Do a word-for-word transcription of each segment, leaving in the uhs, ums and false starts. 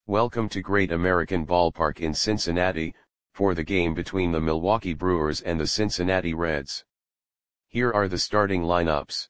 Welcome to Great American Ballpark in Cincinnati, for the game between the Milwaukee Brewers and the Cincinnati Reds. Here are the starting lineups.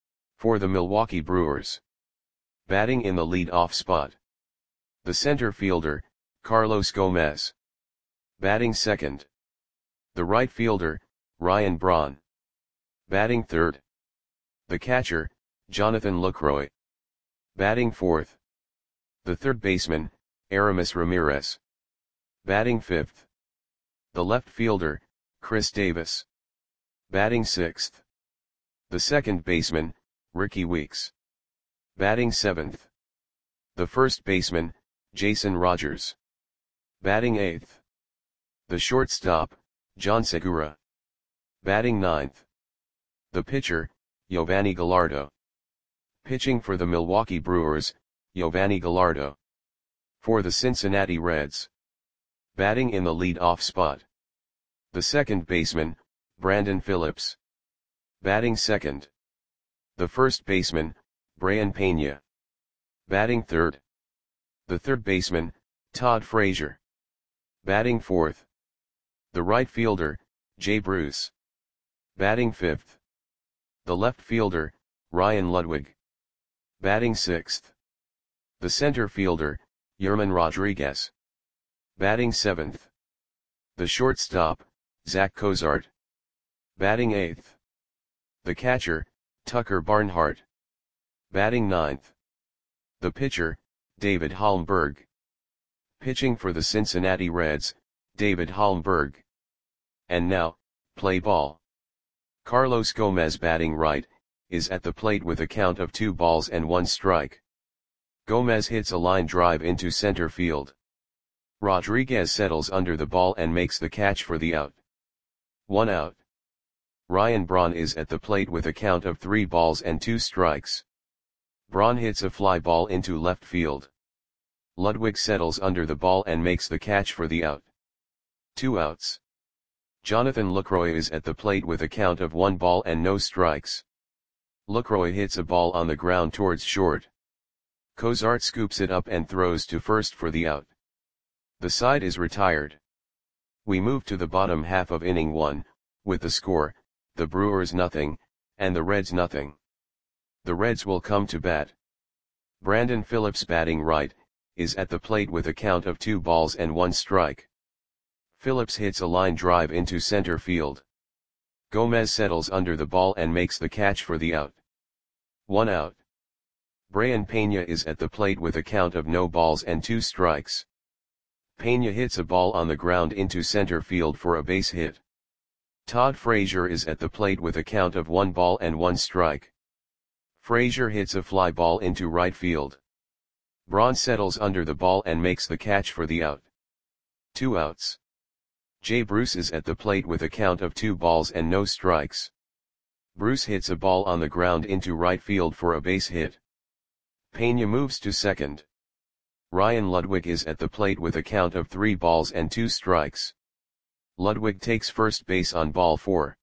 For the Milwaukee Brewers. Batting in the lead-off spot. The center fielder, Carlos Gomez. Batting second. The right fielder, Ryan Braun. Batting third. The catcher, Jonathan Lucroy. Batting fourth. The third baseman, Aramis Ramirez. Batting fifth. The left fielder, Chris Davis. Batting sixth. The second baseman, Rickie Weeks. Batting seventh. The first baseman, Jason Rogers. Batting eighth. The shortstop, John Segura. Batting ninth. The pitcher, Yovani Gallardo. Pitching for the Milwaukee Brewers, Yovani Gallardo. For the Cincinnati Reds. Batting in the lead-off spot. The second baseman, Brandon Phillips. Batting second. The first baseman, Brayan Peña. Batting third. The third baseman, Todd Frazier. Batting fourth. The right fielder, Jay Bruce. Batting fifth. The left fielder, Ryan Ludwig. Batting sixth. The center fielder, Yerman Rodriguez. Batting seventh. The shortstop, Zach Cozart. Batting eighth. The catcher, Tucker Barnhart. Batting ninth. The pitcher, David Holmberg. Pitching for the Cincinnati Reds, David Holmberg. And now, play ball. Carlos Gomez batting right, is at the plate with a count of two balls and one strike. Gomez hits a line drive into center field. Rodriguez settles under the ball and makes the catch for the out. One out. Ryan Braun is at the plate with a count of three balls and two strikes. Braun hits a fly ball into left field. Ludwig settles under the ball and makes the catch for the out. Two outs. Jonathan Lucroy is at the plate with a count of one ball and no strikes. Lucroy hits a ball on the ground towards short. Cozart scoops it up and throws to first for the out. The side is retired. We move to the bottom half of inning one, with the score, the Brewers nothing, and the Reds nothing. The Reds will come to bat. Brandon Phillips batting right, is at the plate with a count of two balls and one strike. Phillips hits a line drive into center field. Gomez settles under the ball and makes the catch for the out. One out. Brayan Peña is at the plate with a count of no balls and two strikes. Peña hits a ball on the ground into center field for a base hit. Todd Frazier is at the plate with a count of one ball and one strike. Frazier hits a fly ball into right field. Braun settles under the ball and makes the catch for the out. Two outs. Jay Bruce is at the plate with a count of two balls and no strikes. Bruce hits a ball on the ground into right field for a base hit. Peña moves to second. Ryan Ludwig is at the plate with a count of three balls and two strikes. Ludwig takes first base on ball four.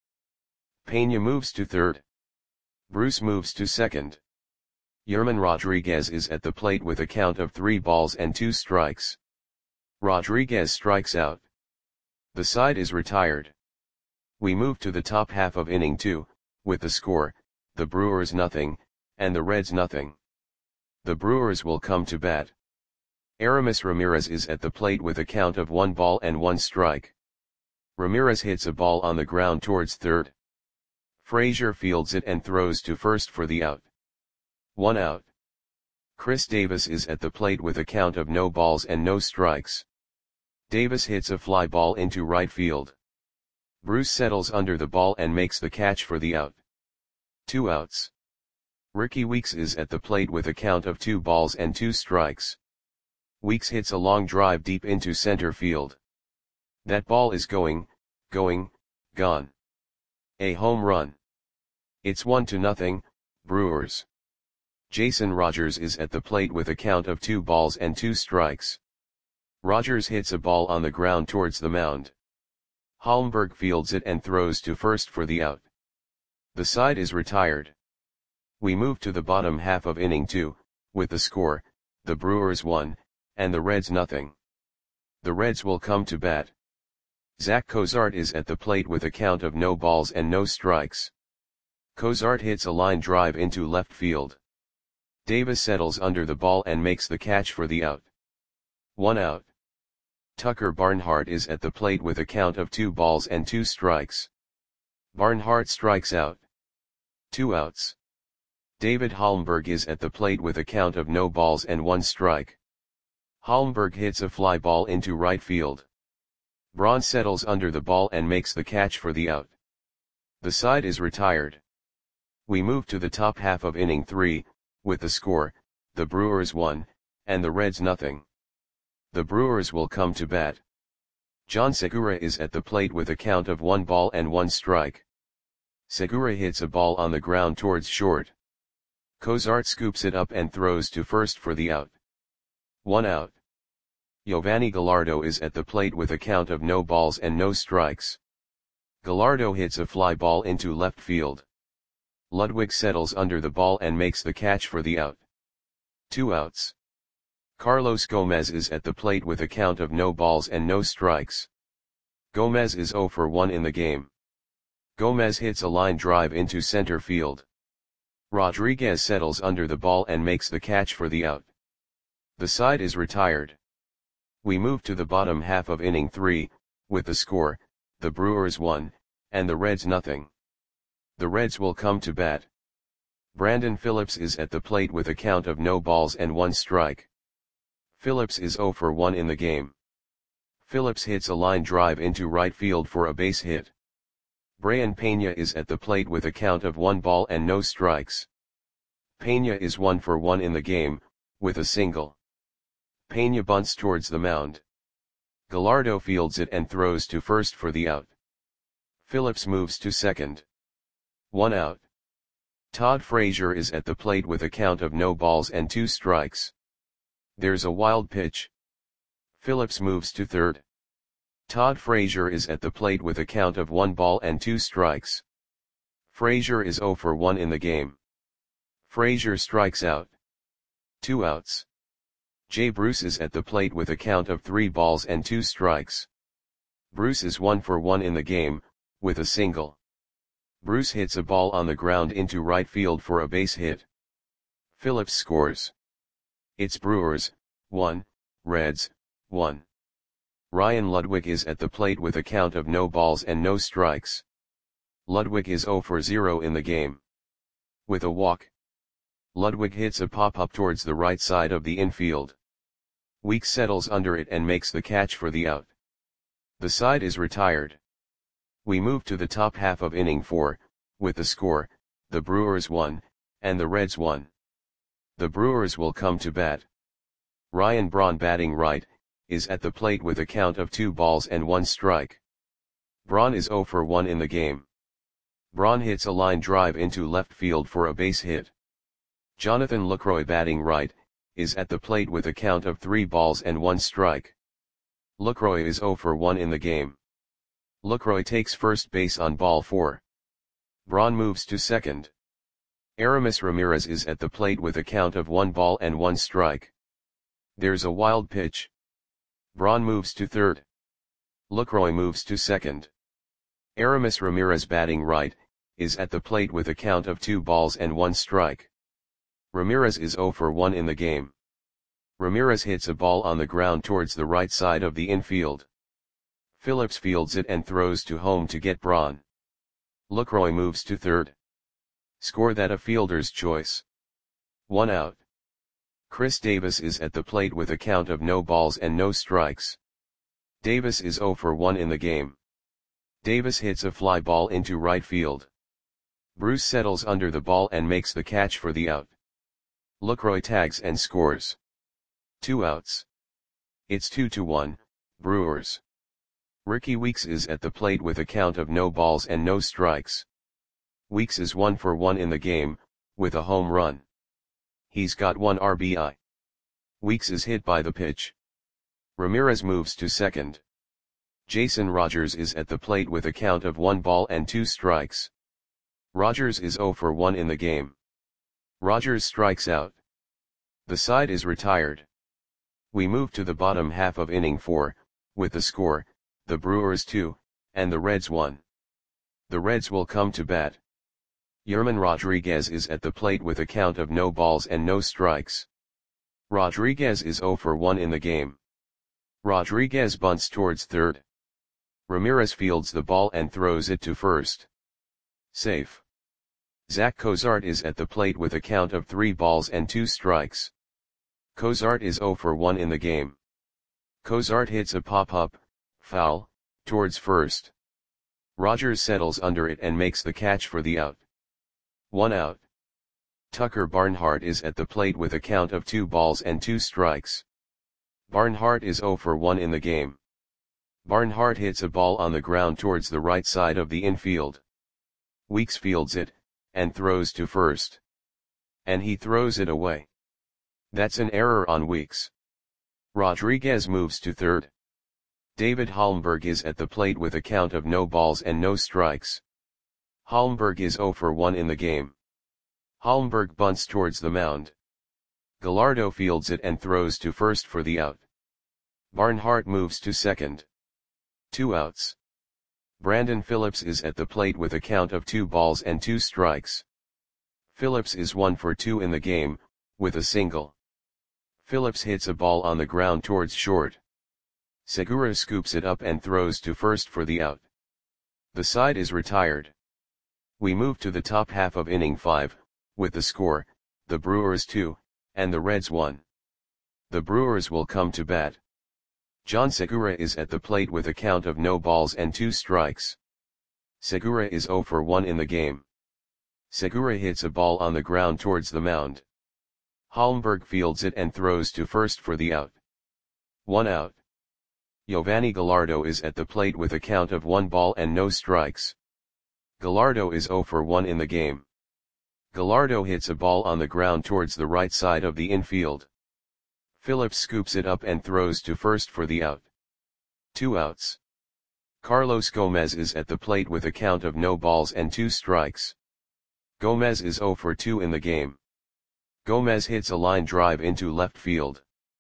Peña moves to third. Bruce moves to second. Yerman Rodriguez is at the plate with a count of three balls and two strikes. Rodriguez strikes out. The side is retired. We move to the top half of inning two, with the score, the Brewers nothing, and the Reds nothing. The Brewers will come to bat. Aramis Ramirez is at the plate with a count of one ball and one strike. Ramirez hits a ball on the ground towards third. Frazier fields it and throws to first for the out. One out. Chris Davis is at the plate with a count of no balls and no strikes. Davis hits a fly ball into right field. Bruce settles under the ball and makes the catch for the out. Two outs. Rickie Weeks is at the plate with a count of two balls and two strikes. Weeks hits a long drive deep into center field. That ball is going, going, gone. A home run. It's one to nothing, Brewers. Jason Rogers is at the plate with a count of two balls and two strikes. Rogers hits a ball on the ground towards the mound. Holmberg fields it and throws to first for the out. The side is retired. We move to the bottom half of inning two, with the score, the Brewers one, and the Reds nothing. The Reds will come to bat. Zach Cozart is at the plate with a count of no balls and no strikes. Cozart hits a line drive into left field. Davis settles under the ball and makes the catch for the out. One out. Tucker Barnhart is at the plate with a count of two balls and two strikes. Barnhart strikes out. Two outs. David Holmberg is at the plate with a count of no balls and one strike. Holmberg hits a fly ball into right field. Braun settles under the ball and makes the catch for the out. The side is retired. We move to the top half of inning three, with the score, the Brewers one, and the Reds nothing. The Brewers will come to bat. John Segura is at the plate with a count of one ball and one strike. Segura hits a ball on the ground towards short. Cozart scoops it up and throws to first for the out. One out. Giovanni Gallardo is at the plate with a count of no balls and no strikes. Gallardo hits a fly ball into left field. Ludwig settles under the ball and makes the catch for the out. Two outs. Carlos Gomez is at the plate with a count of no balls and no strikes. Gomez is zero for one in the game. Gomez hits a line drive into center field. Rodriguez settles under the ball and makes the catch for the out. The side is retired. We move to the bottom half of inning three, with the score, the Brewers one, and the Reds nothing. The Reds will come to bat. Brandon Phillips is at the plate with a count of no balls and one strike. Phillips is zero for one in the game. Phillips hits a line drive into right field for a base hit. Brayan Pena is at the plate with a count of one ball and no strikes. Pena is one for one in the game, with a single. Pena bunts towards the mound. Gallardo fields it and throws to first for the out. Phillips moves to second. One out. Todd Frazier is at the plate with a count of no balls and two strikes. There's a wild pitch. Phillips moves to third. Todd Frazier is at the plate with a count of one ball and two strikes. Frazier is zero for one in the game. Frazier strikes out. Two outs. Jay Bruce is at the plate with a count of three balls and two strikes. Bruce is one for one in the game, with a single. Bruce hits a ball on the ground into right field for a base hit. Phillips scores. It's Brewers, one, Reds, one. Ryan Ludwig is at the plate with a count of no balls and no strikes. Ludwig is zero for zero in the game. With a walk. Ludwig hits a pop-up towards the right side of the infield. Weeks settles under it and makes the catch for the out. The side is retired. We move to the top half of inning four, with the score, the Brewers one, and the Reds one. The Brewers will come to bat. Ryan Braun batting right, is at the plate with a count of two balls and one strike. Braun is zero for one in the game. Braun hits a line drive into left field for a base hit. Jonathan Lucroy batting right, is at the plate with a count of three balls and one strike. Lucroy is zero for one in the game. Lucroy takes first base on ball four. Braun moves to second. Aramis Ramirez is at the plate with a count of one ball and one strike. There's a wild pitch. Braun moves to third. Lucroy moves to second. Aramis Ramirez batting right, is at the plate with a count of two balls and one strike. Ramirez is zero for one in the game. Ramirez hits a ball on the ground towards the right side of the infield. Phillips fields it and throws to home to get Braun. Lucroy moves to third. Score that a fielder's choice. One out. Chris Davis is at the plate with a count of no balls and no strikes. Davis is zero for one in the game. Davis hits a fly ball into right field. Bruce settles under the ball and makes the catch for the out. Lucroy tags and scores. Two outs. It's two to one, Brewers. Ricky Weeks is at the plate with a count of no balls and no strikes. Weeks is one for one in the game, with a home run. He's got one R B I. Weeks is hit by the pitch. Ramirez moves to second. Jason Rogers is at the plate with a count of one ball and two strikes. Rogers is zero for one in the game. Rogers strikes out. The side is retired. We move to the bottom half of inning four, with the score, the Brewers two, and the Reds one. The Reds will come to bat. Yerman Rodriguez is at the plate with a count of no balls and no strikes. Rodriguez is oh for one in the game. Rodriguez bunts towards third. Ramirez fields the ball and throws it to first. Safe. Zach Cozart is at the plate with a count of three balls and two strikes. Cozart is oh for one in the game. Cozart hits a pop-up, foul, towards first. Rogers settles under it and makes the catch for the out. One out. Tucker Barnhart is at the plate with a count of two balls and two strikes. Barnhart is oh for one in the game. Barnhart hits a ball on the ground towards the right side of the infield. Weeks fields it, and throws to first. And he throws it away. That's an error on Weeks. Rodriguez moves to third. David Holmberg is at the plate with a count of no balls and no strikes. Holmberg is oh for one in the game. Holmberg bunts towards the mound. Gallardo fields it and throws to first for the out. Barnhart moves to second. Two outs. Brandon Phillips is at the plate with a count of two balls and two strikes. Phillips is one for two in the game, with a single. Phillips hits a ball on the ground towards short. Segura scoops it up and throws to first for the out. The side is retired. We move to the top half of inning five, with the score, the Brewers two, and the Reds one. The Brewers will come to bat. John Segura is at the plate with a count of no balls and two strikes. Segura is oh for one in the game. Segura hits a ball on the ground towards the mound. Holmberg fields it and throws to first for the out. One out. Giovanni Gallardo is at the plate with a count of one ball and no strikes. Gallardo is oh for one in the game. Gallardo hits a ball on the ground towards the right side of the infield. Phillips scoops it up and throws to first for the out. Two outs. Carlos Gomez is at the plate with a count of no balls and two strikes. Gomez is oh for two in the game. Gomez hits a line drive into left field.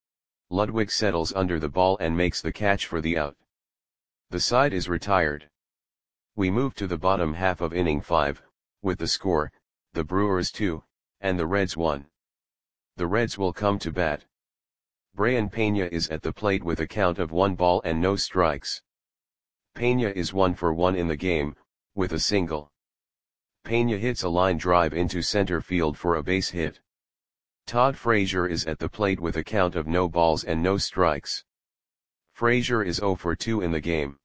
Ludwig settles under the ball and makes the catch for the out. The side is retired. We move to the bottom half of inning five, with the score, the Brewers two, and the Reds one. The Reds will come to bat. Brayan Peña is at the plate with a count of one ball and no strikes. Peña is one for one in the game, with a single. Peña hits a line drive into center field for a base hit. Todd Frazier is at the plate with a count of no balls and no strikes. Frazier is oh for two in the game.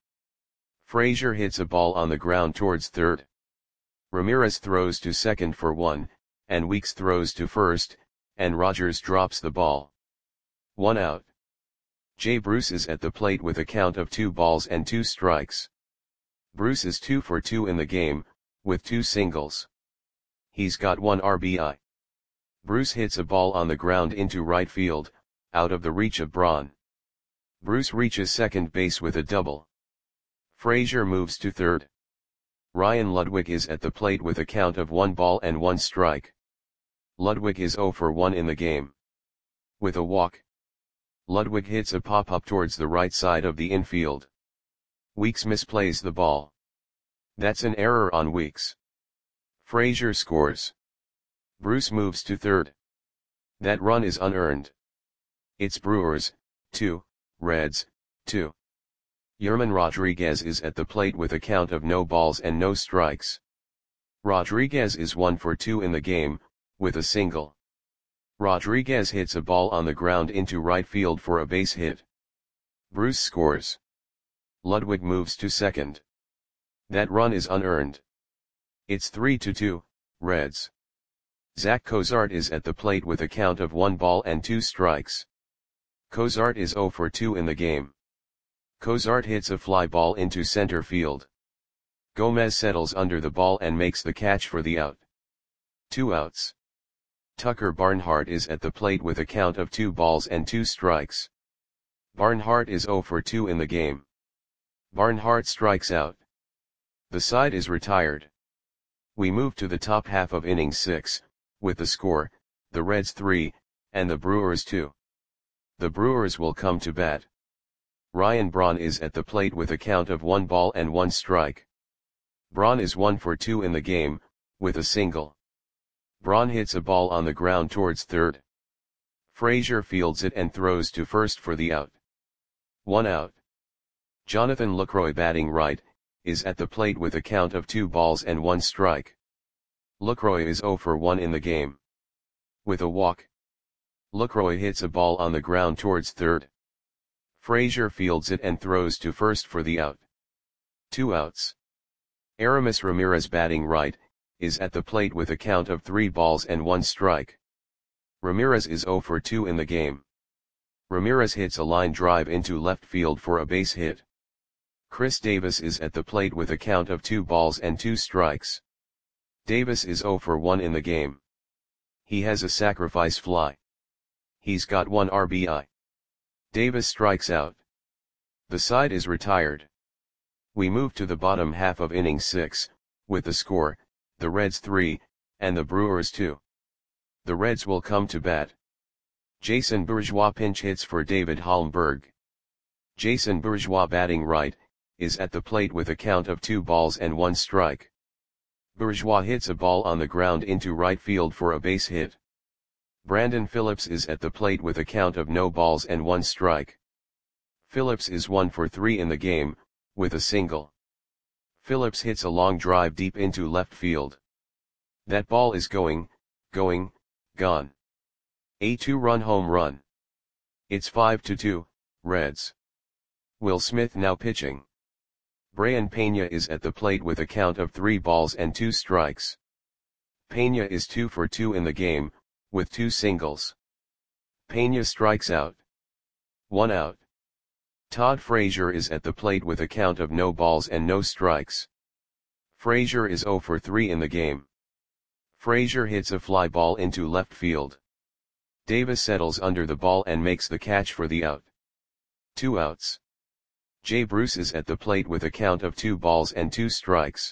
Frazier hits a ball on the ground towards third. Ramirez throws to second for one, and Weeks throws to first, and Rogers drops the ball. One out. Jay Bruce is at the plate with a count of two balls and two strikes. Bruce is two for two in the game, with two singles. He's got one R B I. Bruce hits a ball on the ground into right field, out of the reach of Braun. Bruce reaches second base with a double. Frazier moves to third. Ryan Ludwig is at the plate with a count of one ball and one strike. Ludwig is oh for one in the game. With a walk. Ludwig hits a pop-up towards the right side of the infield. Weeks misplays the ball. That's an error on Weeks. Frazier scores. Bruce moves to third. That run is unearned. It's Brewers, two, Reds, two. Yerman Rodriguez is at the plate with a count of no balls and no strikes. Rodriguez is one for two in the game, with a single. Rodriguez hits a ball on the ground into right field for a base hit. Bruce scores. Ludwig moves to second. That run is unearned. It's three to two, Reds. Zach Cozart is at the plate with a count of one ball and two strikes. Cozart is oh for two in the game. Cozart hits a fly ball into center field. Gomez settles under the ball and makes the catch for the out. Two outs. Tucker Barnhart is at the plate with a count of two balls and two strikes. Barnhart is oh for two in the game. Barnhart strikes out. The side is retired. We move to the top half of inning six, with the score, the Reds three, and the Brewers two. The Brewers will come to bat. Ryan Braun is at the plate with a count of one ball and one strike. Braun is one for two in the game, with a single. Braun hits a ball on the ground towards third. Frazier fields it and throws to first for the out. One out. Jonathan Lucroy, batting right, is at the plate with a count of two balls and one strike. Lucroy is zero for one in the game. With a walk. Lucroy hits a ball on the ground towards third. Frazier fields it and throws to first for the out. Two outs. Aramis Ramirez, batting right, is at the plate with a count of three balls and one strike. Ramirez is zero for two in the game. Ramirez hits a line drive into left field for a base hit. Chris Davis is at the plate with a count of two balls and two strikes. Davis is zero for one in the game. He has a sacrifice fly. He's got one R B I. Davis strikes out. The side is retired. We move to the bottom half of inning six, with the score, the Reds three, and the Brewers two. The Reds will come to bat. Jason Bourgeois pinch hits for David Holmberg. Jason Bourgeois, batting right, is at the plate with a count of two balls and one strike. Bourgeois hits a ball on the ground into right field for a base hit. Brandon Phillips is at the plate with a count of no balls and one strike. Phillips is one for three in the game, with a single. Phillips hits a long drive deep into left field. That ball is going, going, gone. A two-run home run. It's five to two, Reds. Will Smith now pitching. Brayan Peña is at the plate with a count of three balls and two strikes. Peña is two for two in the game, with two singles. Peña strikes out. One out. Todd Frazier is at the plate with a count of no balls and no strikes. Frazier is zero for three in the game. Frazier hits a fly ball into left field. Davis settles under the ball and makes the catch for the out. Two outs. Jay Bruce is at the plate with a count of two balls and two strikes.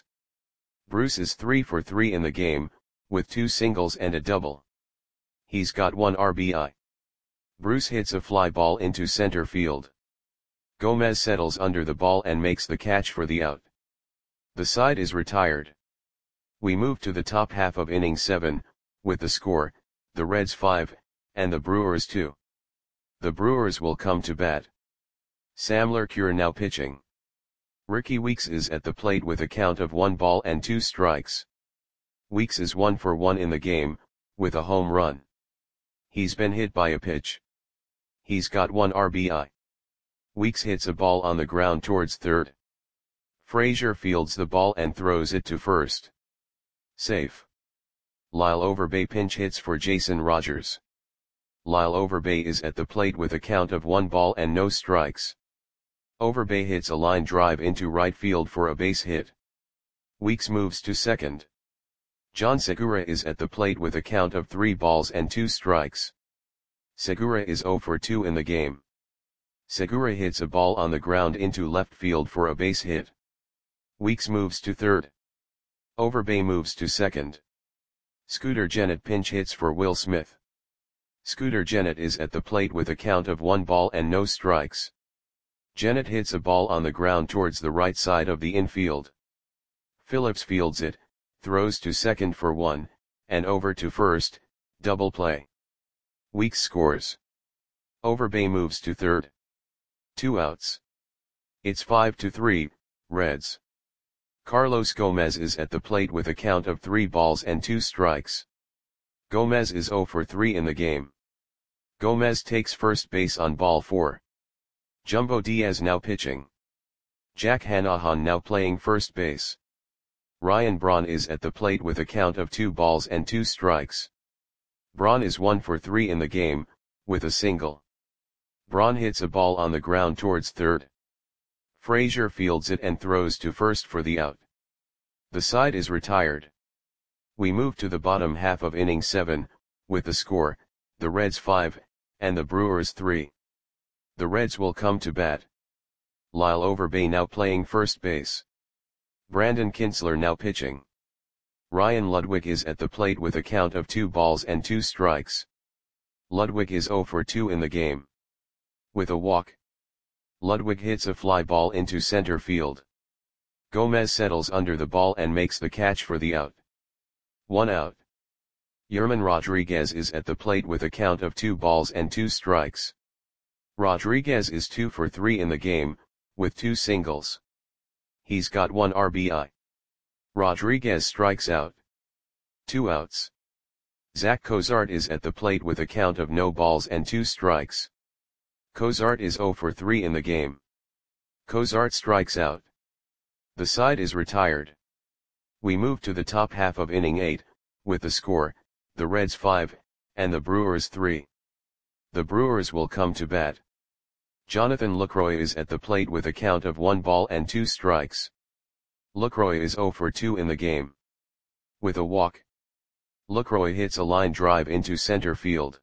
Bruce is three for three in the game, with two singles and a double. He's got one R B I. Bruce hits a fly ball into center field. Gomez settles under the ball and makes the catch for the out. The side is retired. We move to the top half of inning seven, with the score, the Reds five, and the Brewers two. The Brewers will come to bat. Sam Lercure now pitching. Ricky Weeks is at the plate with a count of one ball and two strikes. Weeks is one for one in the game, with a home run. He's been hit by a pitch. He's got one R B I. Weeks hits a ball on the ground towards third. Frazier fields the ball and throws it to first. Safe. Lyle Overbay pinch hits for Jason Rogers. Lyle Overbay is at the plate with a count of one ball and no strikes. Overbay hits a line drive into right field for a base hit. Weeks moves to second. John Segura is at the plate with a count of three balls and two strikes. Segura is zero for two in the game. Segura hits a ball on the ground into left field for a base hit. Weeks moves to third. Overbay moves to second. Scooter Gennett pinch hits for Will Smith. Scooter Gennett is at the plate with a count of one ball and no strikes. Gennett hits a ball on the ground towards the right side of the infield. Phillips fields it, throws to second for one, and over to first, double play. Weeks scores. Overbay moves to third. Two outs. It's five to three, Reds. Carlos Gomez is at the plate with a count of three balls and two strikes. Gomez is zero for three in the game. Gomez takes first base on ball four. Jumbo Diaz now pitching. Jack Hanahan now playing first base. Ryan Braun is at the plate with a count of two balls and two strikes. Braun is one for three in the game, with a single. Braun hits a ball on the ground towards third. Frazier fields it and throws to first for the out. The side is retired. We move to the bottom half of inning seven, with the score, the Reds five, and the Brewers three. The Reds will come to bat. Lyle Overbay now playing first base. Brandon Kintzler now pitching. Ryan Ludwig is at the plate with a count of two balls and two strikes. Ludwig is zero for two in the game. With a walk, Ludwig hits a fly ball into center field. Gomez settles under the ball and makes the catch for the out. One out. Yerman Rodriguez is at the plate with a count of two balls and two strikes. Rodriguez is two for three in the game, with two singles. He's got one R B I. Rodriguez strikes out. Two outs. Zach Cozart is at the plate with a count of no balls and two strikes. Cozart is zero for three in the game. Cozart strikes out. The side is retired. We move to the top half of inning eight, with the score, the Reds five, and the Brewers three. The Brewers will come to bat. Jonathan Lucroy is at the plate with a count of one ball and two strikes. Lucroy is zero for two in the game. With a walk, Lucroy hits a line drive into center field.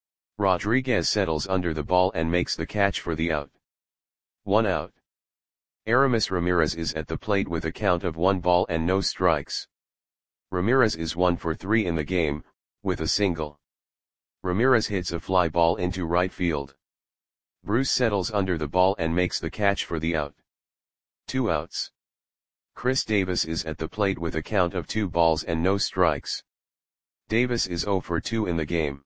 Rodriguez settles under the ball and makes the catch for the out. One out. Aramis Ramirez is at the plate with a count of one ball and no strikes. Ramirez is one for three in the game, with a single. Ramirez hits a fly ball into right field. Bruce settles under the ball and makes the catch for the out. Two outs. Chris Davis is at the plate with a count of two balls and no strikes. Davis is zero for two in the game.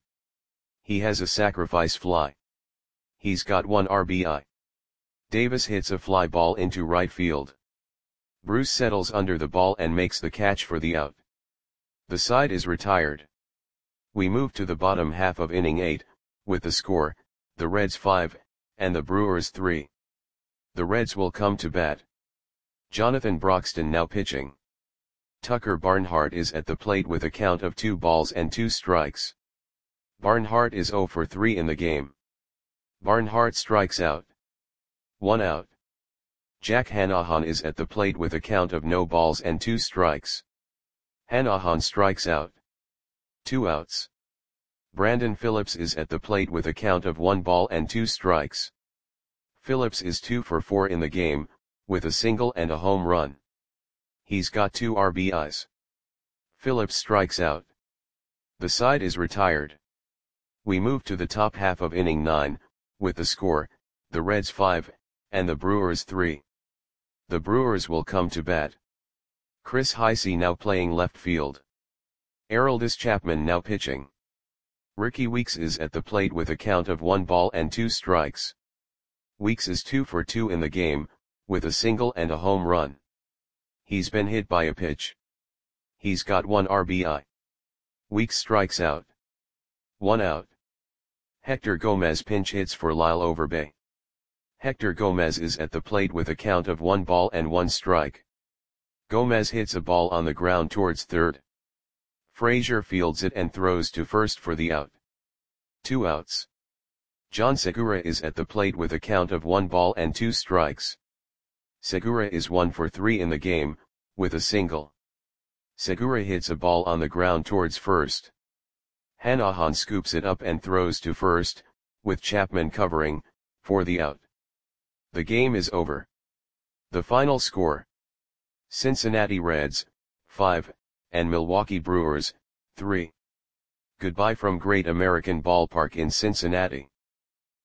He has a sacrifice fly. He's got one R B I. Davis hits a fly ball into right field. Bruce settles under the ball and makes the catch for the out. The side is retired. We move to the bottom half of inning eight, with the score, the Reds five, and the Brewers three. The Reds will come to bat. Jonathan Broxton now pitching. Tucker Barnhart is at the plate with a count of two balls and two strikes. Barnhart is zero for three in the game. Barnhart strikes out. One out. Jack Hanahan is at the plate with a count of no balls and two strikes. Hanahan strikes out. Two outs. Brandon Phillips is at the plate with a count of one ball and two strikes. Phillips is two for four in the game, with a single and a home run. He's got two R B Is. Phillips strikes out. The side is retired. We move to the top half of inning nine, with the score, the Reds five, and the Brewers three. The Brewers will come to bat. Chris Heisey now playing left field. Aroldis Chapman now pitching. Ricky Weeks is at the plate with a count of one ball and two strikes. Weeks is two for two in the game, with a single and a home run. He's been hit by a pitch. He's got one R B I. Weeks strikes out. One out. Hector Gomez pinch hits for Lyle Overbay. Hector Gomez is at the plate with a count of one ball and one strike. Gomez hits a ball on the ground towards third. Frazier fields it and throws to first for the out. Two outs. John Segura is at the plate with a count of one ball and two strikes. Segura is one for three in the game, with a single. Segura hits a ball on the ground towards first. Hanahan scoops it up and throws to first, with Chapman covering, for the out. The game is over. The final score: Cincinnati Reds, five, and Milwaukee Brewers, three. Goodbye from Great American Ballpark in Cincinnati.